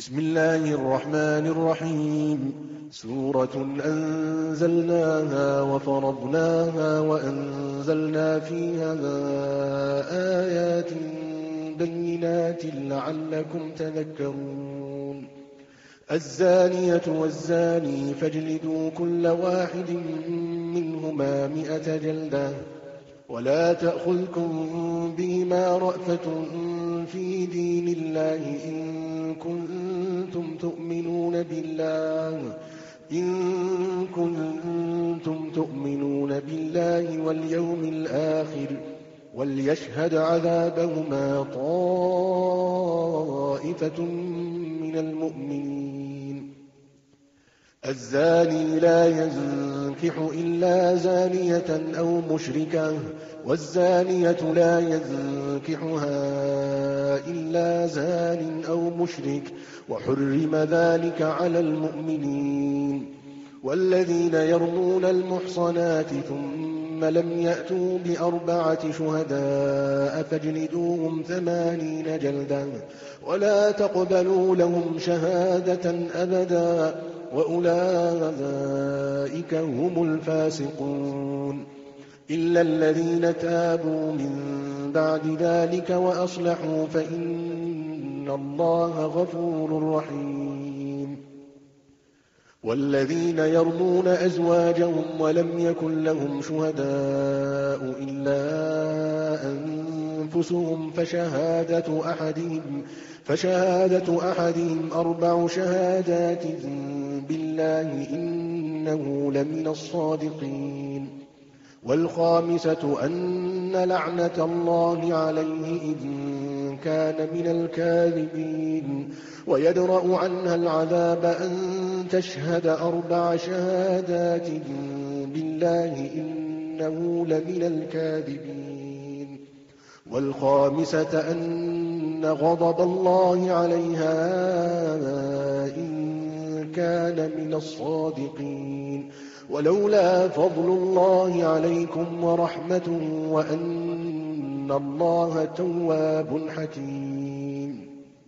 بسم الله الرحمن الرحيم. سورة أنزلناها وفرضناها وأنزلنا فيها آيات بينات لعلكم تذكرون. الزانية والزاني فاجلدوا كل واحد منهما 100 جلدة ولا تأخذكم بهما رأفة في دين الله إن كنتم تؤمنون بالله واليوم الآخر وليشهد عذابهما طائفة من المؤمنين. الزاني لا ينكح إلا زانية أو مشركة والزانية لا ينكحها إلا زان أو مشرك وحرم ذلك على المؤمنين. والذين يرمون المحصنات ثم لم يأتوا ب4 شهداء فاجلدوهم 80 جلدة ولا تقبلوا لهم شهادة أبدا وأولئك هم الفاسقون. إلا الذين تابوا من بعد ذلك وأصلحوا فإن الله غفور رحيم. والذين يرمون أزواجهم ولم يكن لهم شهداء إلا أنفسهم فشهادة أحدهم 4 شهادات بالله إنه لمن الصادقين. والخامسة أن لعنة الله عليه إن كان من الكاذبين ويدرأ عنها العذاب أن تشهد 4 شهادات بالله إنه لمن الكاذبين. والخامسة أن غضب الله عليها إن كان من الصادقين. ولولا فضل الله عليكم ورحمته وأن الله تواب حكيم.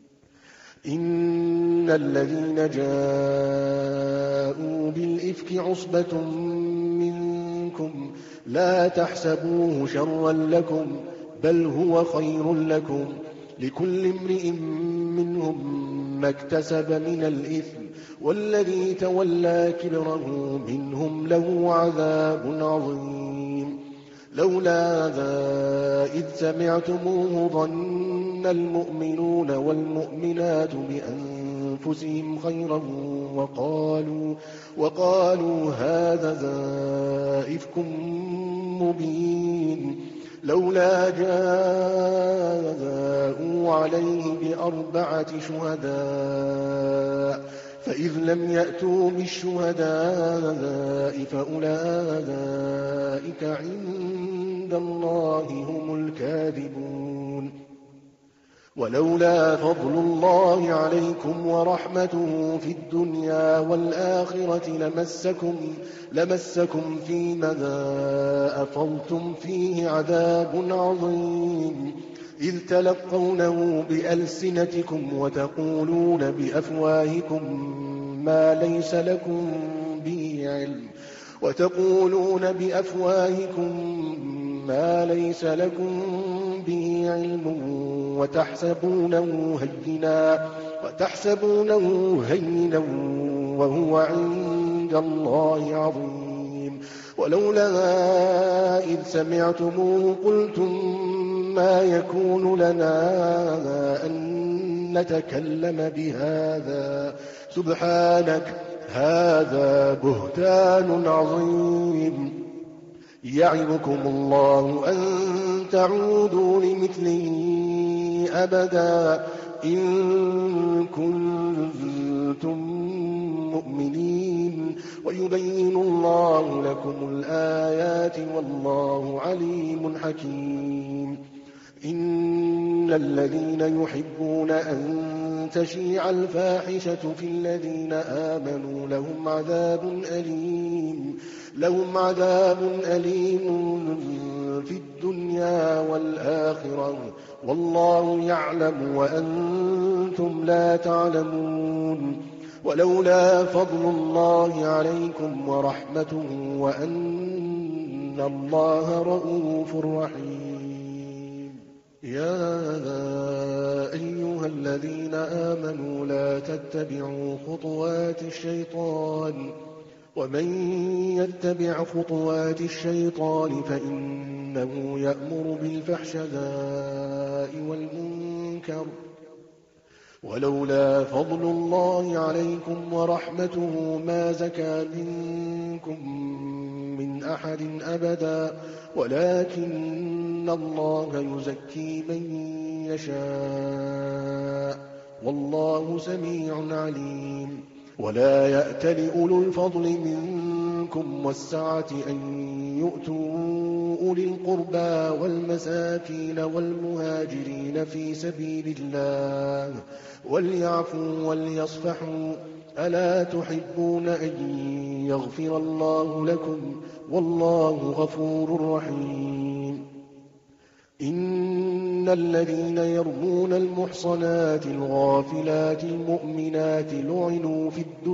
إن الذين جاءوا بالإفك عصبة منكم لا تحسبوه شرا لكم بل هو خير لكم لكل امرئ منهم ما اكتسب من الإثم والذي تولى كبره منهم له عذاب عظيم. لولا ذا إذ سمعتموه ظن المؤمنون والمؤمنات بأنفسهم خيرا وقالوا هذا إفك مبين. لولا جاءوا عليه ب4 شهداء فإذ لم يأتوا بالشهداء فأولئك عند الله هم الكاذبون. ولولا فضل الله عليكم ورحمته في الدنيا والآخرة لمسكم فيما أفضتم فيه عذاب عظيم إذ تلقونه بألسنتكم وتقولون بأفواهكم ما ليس لكم به علم وتحسبونه هينا وهو عند الله عظيم. ولولا إذ سمعتموه قلتم ما يكون لنا أن نتكلم بهذا سبحانك هذا بهتان عظيم. يعظكم الله أن تعودوا لمثله أبدا إن كنتم مؤمنين ويبين الله لكم الآيات والله عليم حكيم. إن الذين يحبون أن تشيع الفاحشة في الذين آمنوا لهم عذاب أليم في الدنيا والآخرة والله يعلم وأنتم لا تعلمون. ولولا فضل الله عليكم ورحمته وأن الله رءوف رحيم. يا أيها الذين آمنوا لا تتبعوا خطوات الشيطان ومن يتبع خطوات الشيطان فإنه يأمر بالفحشاء والمنكر ولولا فضل الله عليكم ورحمته ما زكى منكم من أحد أبدا ولكن الله يزكي من يشاء والله سميع عليم. ولا يأتل أولو الفضل منكم والسعة أن يؤتوا أولي القربى والمساكين والمهاجرين في سبيل الله وليعفوا وليصفحوا ألا تحبون أن يغفر الله لكم والله غفور رحيم. إن الذين يرمون المحصنات الغافلات المؤمنات لعنوا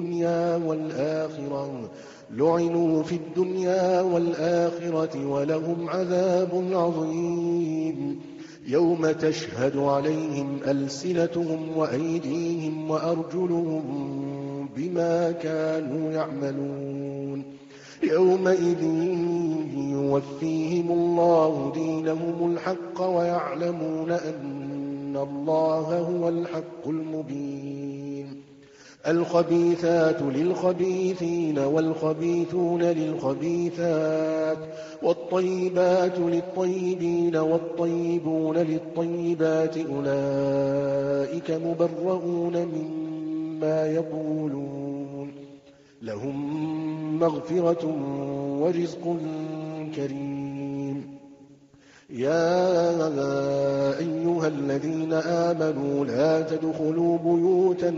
في الدنيا والآخرة ولهم عذاب عظيم. يوم تشهد عليهم ألسنتهم وأيديهم وأرجلهم بما كانوا يعملون يومئذ يوفيهم الله دينهم الحق ويعلمون أن الله هو الحق المبين. الخبيثات للخبيثين والخبيثون للخبيثات والطيبات للطيبين والطيبون للطيبات أولئك مبرؤون مما يقولون لهم مغفرة ورزق كريم. يا أيها الذين آمنوا لا تدخلوا بيوتا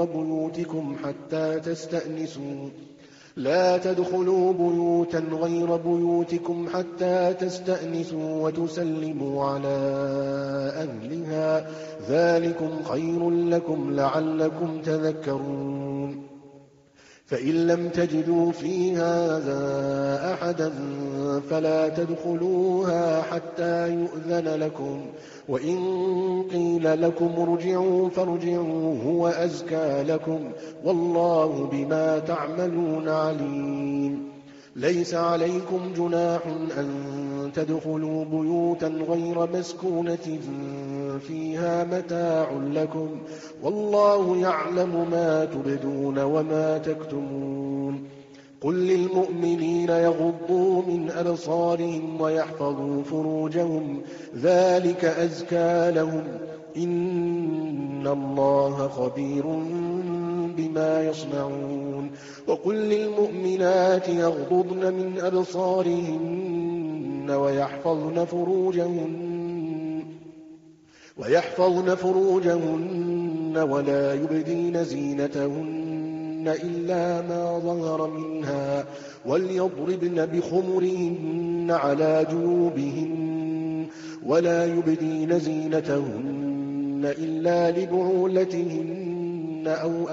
غير بيوتكم حتى تستأنسوا وتسلموا على أهلها ذلكم خير لكم لعلكم تذكرون. فإن لم تجدوا فيها أحدا فلا تدخلوها حتى يؤذن لكم وإن قيل لكم ارجعوا فارجعوا هو أزكى لكم والله بما تعملون عليم. ليس عليكم جناح أن تدخلوا بيوتا غير مسكونة فيها متاع لكم والله يعلم ما تبدون وما تكتمون. قل للمؤمنين يغضوا من أبصارهم ويحفظوا فروجهم ذلك أزكى لهم إن الله خبير بما يصنعون. وقل للمؤمنات يغضضن من أبصارهن ويحفظن فروجهن ولا يبدين زينتهن إلا ما ظهر منها وليضربن بخمرهن على جيوبهن ولا يبدين زينتهن إلا لبعولتهن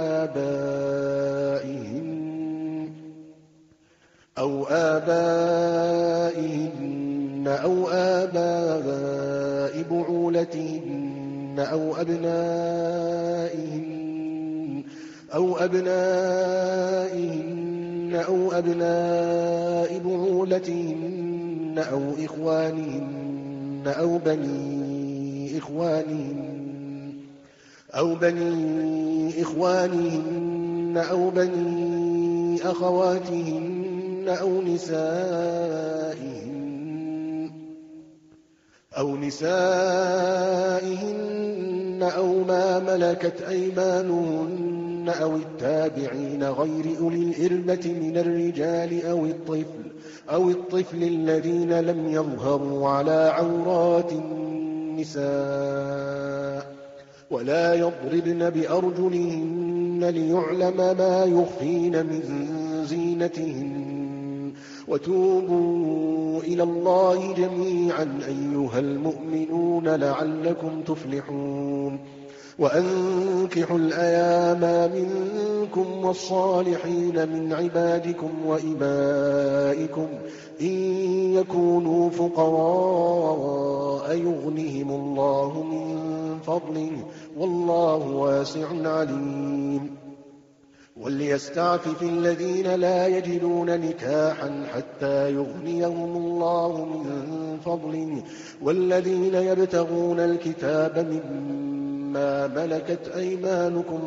أو آبائهن أو آباء بعولتهن أو أبناء بعولتهن أو إخوانهن أو بني إخوانهن أو بني أخواتهن أو نسائهن أو ما ملكت أيمانهن أو التابعين غير أولي الإربة من الرجال أو الطفل الذين لم يظهروا على عورات النساء ولا يضربن بأرجلهن ليعلم ما يخفين من زينتهن وتوبوا إلى الله جميعا أيها المؤمنون لعلكم تفلحون وأنكحوا الأيام منكم والصالحين من عبادكم وإمائكم إن يكونوا فقراء يغنهم الله من فضله والله واسع عليم وليستعفف الذين لا يجدون نكاحا حتى يغنيهم الله من فضله والذين يبتغون الكتاب مما ملكت أيمانكم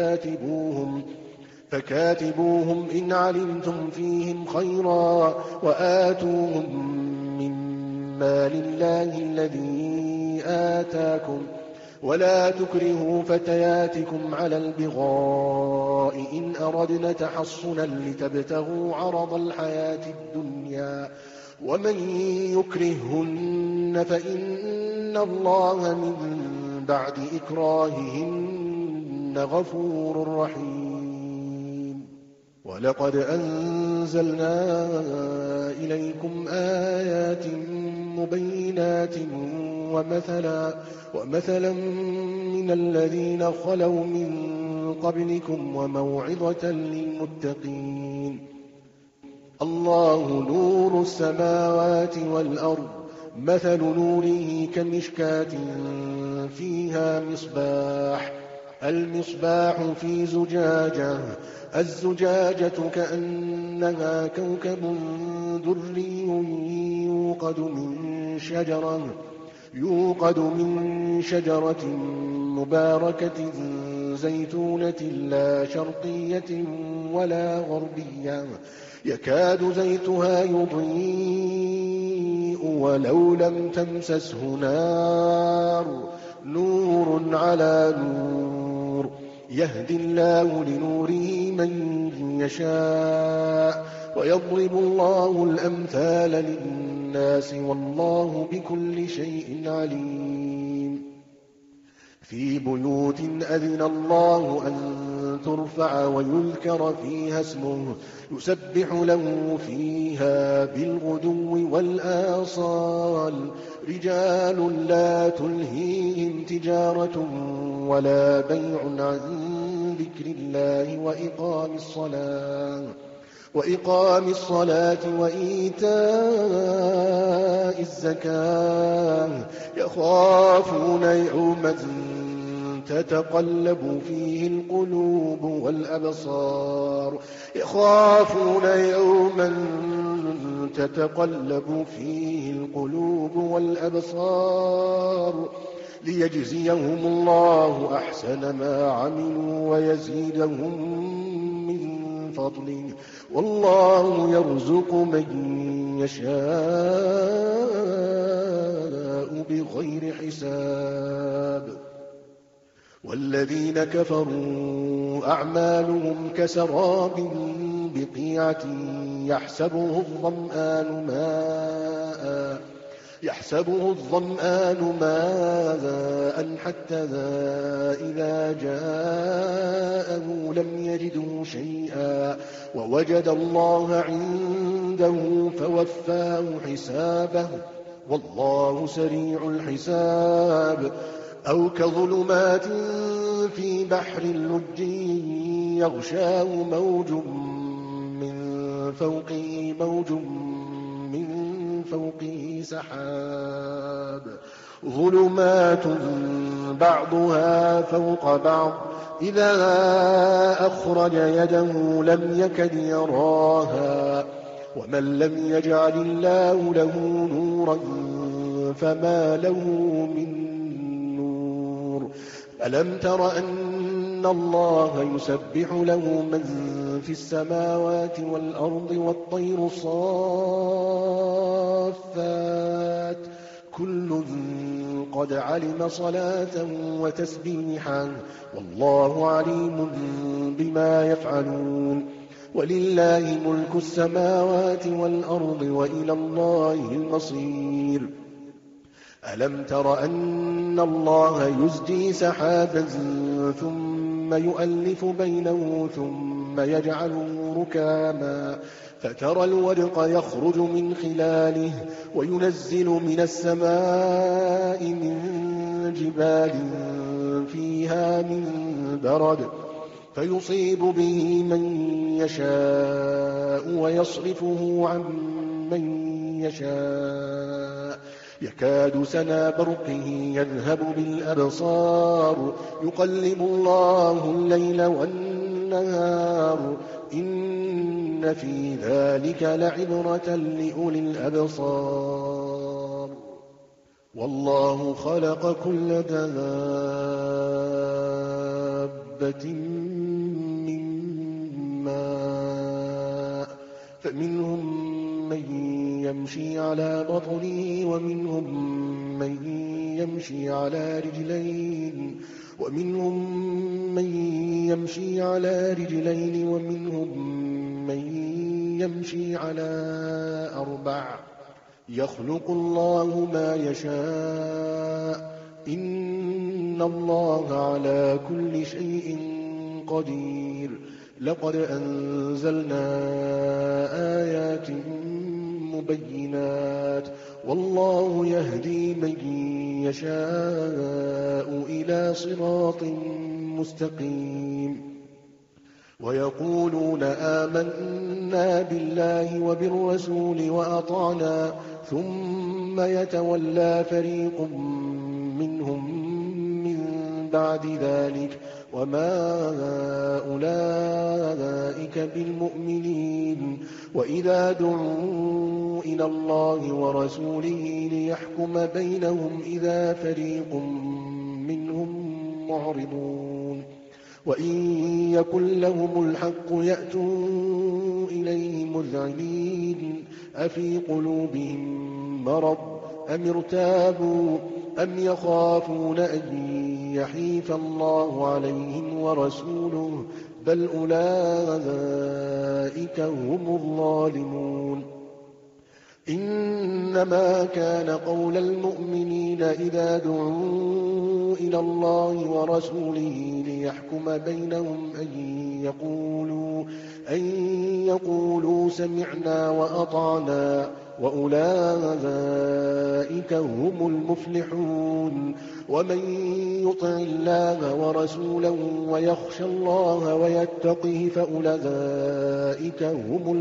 فكاتبوهم إن علمتم فيهم خيرا وآتوهم مما لله الذي آتاكم ولا تكرهوا فتياتكم على البغاء إن أردنا تحصنا لتبتغوا عرض الحياة الدنيا ومن يكرههن فإن الله من بعد إكراههن غفور رحيم ولقد أنزلنا إليكم آيات مبينات ومثلا من الذين خلوا من قبلكم وموعظة للمتقين الله نور السماوات والأرض مثل نوره كمشكاة فيها المصباح في زجاجة الزجاجة كأنها كوكب دري يوقد من شجرة مباركة زيتونة لا شرقية ولا غربية يكاد زيتها يضيء ولو لم تمسسه نور على نور يهدي الله لنوره من يشاء ويضرب الله الأمثال للناس والله بكل شيء عليم في بيوت أذن الله أن ترفع ويذكر فيها اسمه يسبح له فيها بالغدو والآصال رجال لا تلهيهم تجارة ولا بيع عن ذكر الله وإقام الصلاة وإيتاء الزكاة يخافون يوما تتقلب فيه القلوب والأبصار ليجزيهم الله أحسن ما عملوا ويزيدهم من فضله والله يرزق من يشاء بغير حساب والذين كفروا أعمالهم كسراب بقيعة يحسبه الظمآن ماء حتى إذا جاءه لم يجده شيئا ووجد الله عنده فوفاه حسابه والله سريع الحساب أو كظلمات في بحر اللج يغشاه موج من فوقه سحاب ظلمات بعضها فوق بعض إذا أخرج يده لم يكد يراها ومن لم يجعل الله له نورا فما له من نور ألم تر أن الله يسبح له من في السماوات والأرض والطير صافات كل قد علم صلاة وتسبيحا والله عليم بما يفعلون ولله ملك السماوات والأرض وإلى الله المصير ألم تر أن الله يزجي سحابا ثم يؤلف بينه ثم يجعله ركاما فترى الودق يخرج من خلاله وينزل من السماء من جبال فيها من برد فيصيب به من يشاء ويصرفه عن من يشاء يكاد سنا برقه يذهب بالأبصار يقلب الله الليل والنهار إن في ذلك لعبرة لأولي الأبصار والله خلق كل دابة من ماء فمنهم من يمشي على بطنه ومنهم من يمشي على رجلين ومنهم من يمشي على أربع يخلق الله ما يشاء إن الله على كل شيء قدير لقد أنزلنا آيات مبينات والله يهدي من يشاء إلى صراط مستقيم ويقولون آمنا بالله وبالرسول وأطعنا ثم يتولى فريق منهم من بعد ذلك وما أولئك بالمؤمنين وإذا دعوا إلى الله ورسوله ليحكم بينهم إذا فريق منهم معرضون وإن يكن لهم الحق يأتوا إليه مذعنين أفي قلوبهم مرض أم ارتابوا أم يخافون أن يحيف الله عليهم ورسوله بل أولئك هم الظالمون إنما كان قول المؤمنين إذا دعوا إلى الله ورسوله ليحكم بينهم أن يقولوا سمعنا وأطعنا وأولئك هم المفلحون ومن يطع الله ورسوله ويخشى الله ويتقه فأولئك هم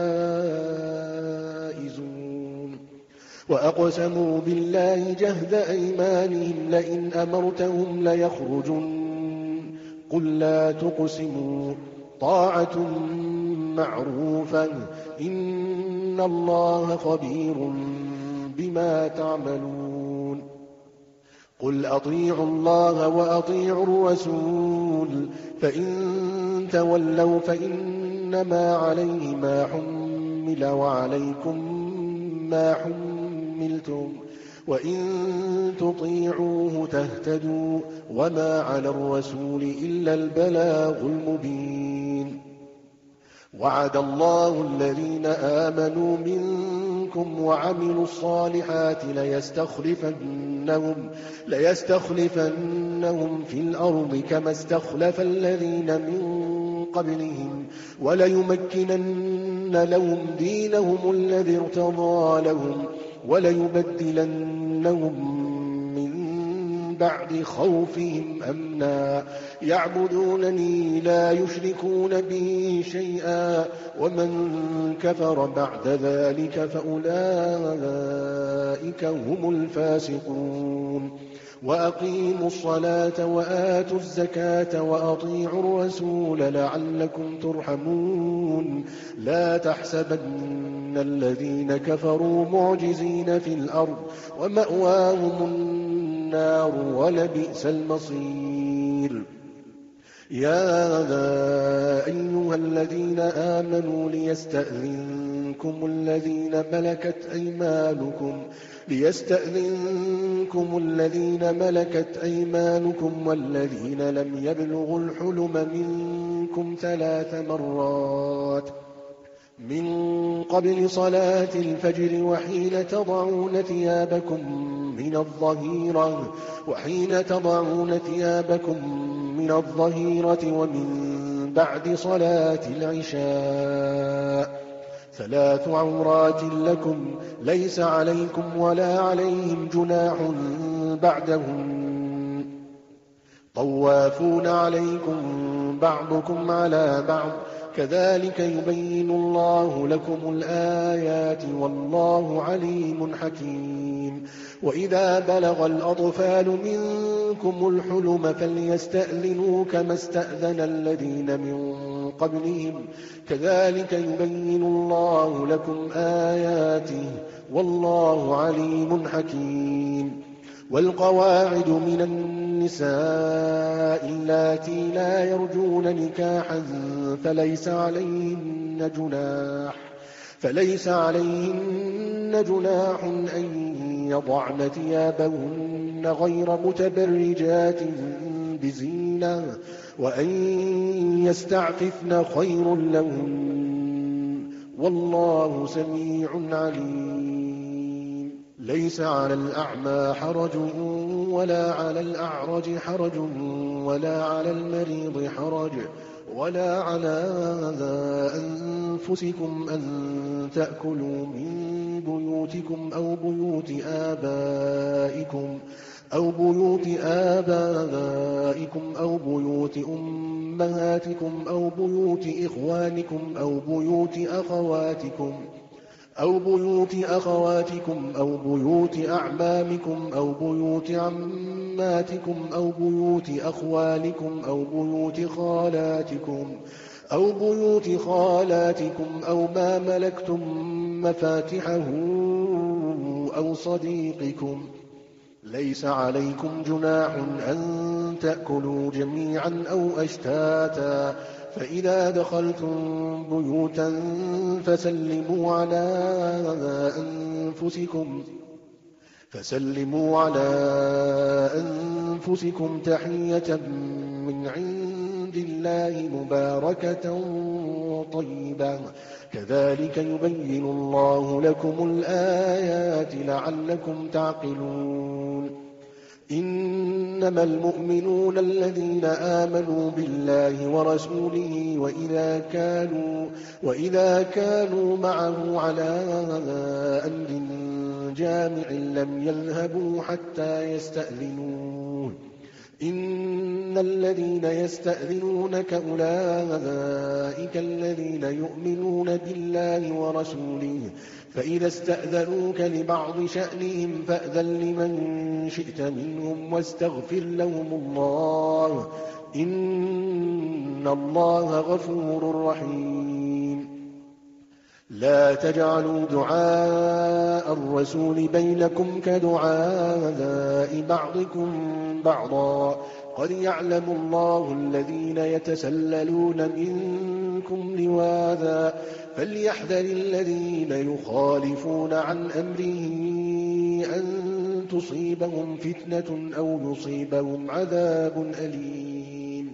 الفائزون وأقسموا بالله جهد أيمانهم لئن أمرتهم ليخرجن قل لا تقسموا طاعة معروفة إن الله خبير بما تعملون قل أطيعوا الله وأطيعوا الرسول فإن تولوا فإنما عليه ما حمل وعليكم ما حملتم وإن تطيعوه تهتدوا وما على الرسول إلا البلاغ المبين وعد الله الذين آمنوا منكم وعملوا الصالحات ليستخلفنهم في الأرض كما استخلف الذين من قبلهم وليمكنن لهم دينهم الذي ارتضى لهم وليبدلنهم من بعد خوفهم أمنا يعبدونني لا يشركون بي شيئا ومن كفر بعد ذلك فأولئك هم الفاسقون وأقيموا الصلاة وآتوا الزكاة وأطيعوا الرسول لعلكم ترحمون لا تحسبن الذين كفروا معجزين في الأرض ومأواهم النار ولبئس المصير يا أيها الذين آمنوا ليستأذنكم الذين ملكت أيمانكم والذين لم يبلغوا الحلم منكم 3 مرات من قبل صلاة الفجر وحين تضعون ثيابكم من الظهيرة ومن بعد صلاة العشاء 3 عورات لكم ليس عليكم ولا عليهم جناح بعدهم طوافون عليكم بعضكم على بعض كذلك يبين الله لكم الآيات والله عليم حكيم وإذا بلغ الأطفال منكم الحلم فليستأذنوا كما استأذن الذين من قبلهم كذلك يبين الله لكم آياته والله عليم حكيم والقواعد من النساء اللاتي لا يرجون نكاحا فليس عليهن جناح أن يضعن ثيابهن غير متبرجات بزينة وأن يستعففن خير لهن والله سميع عليم ليس على الأعمى حرج ولا على الأعرج حرج ولا على المريض حرج ولا على أنفسكم أن تأكلوا من بيوتكم أو بيوت آبائكم أو بيوت أمهاتكم أو بيوت إخوانكم أو بيوت أخواتكم أو بيوت أعمامكم أو بيوت عماتكم أو بيوت أخوالكم أو بيوت خالاتكم أو ما ملكتم مفاتحه أو صديقكم ليس عليكم جناح أن تأكلوا جميعا أو أشتاتا فإذا دخلتم بيوتا فسلموا على أنفسكم تحية من عند الله مباركة طيبة كذلك يبين الله لكم الآيات لعلكم تعقلون إنما المؤمنون الذين آمنوا بالله ورسوله وإذا كانوا معه على أمر جامع لم يذهبوا حتى يستأذنوه إن الذين يستأذنونك أولئك الذين يؤمنون بالله ورسوله فإذا استأذنوك لبعض شأنهم فأذن لمن شئت منهم واستغفر لهم الله إن الله غفور رحيم لا تجعلوا دعاء الرسول بينكم كدعاء بعضكم بعضا قد يعلم الله الذين يتسللون منكم لواذا فليحذر الذين يخالفون عن أمره أن تصيبهم فتنة أو يصيبهم عذاب أليم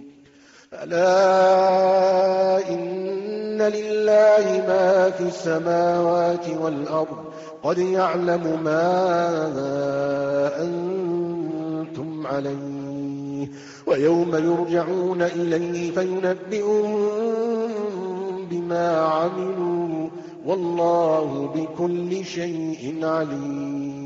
ألا إن لله ما في السماوات والأرض قد يعلم ما أنتم عليه ويوم يرجعون إليه فينبئهم بما عملوا والله بكل شيء عليم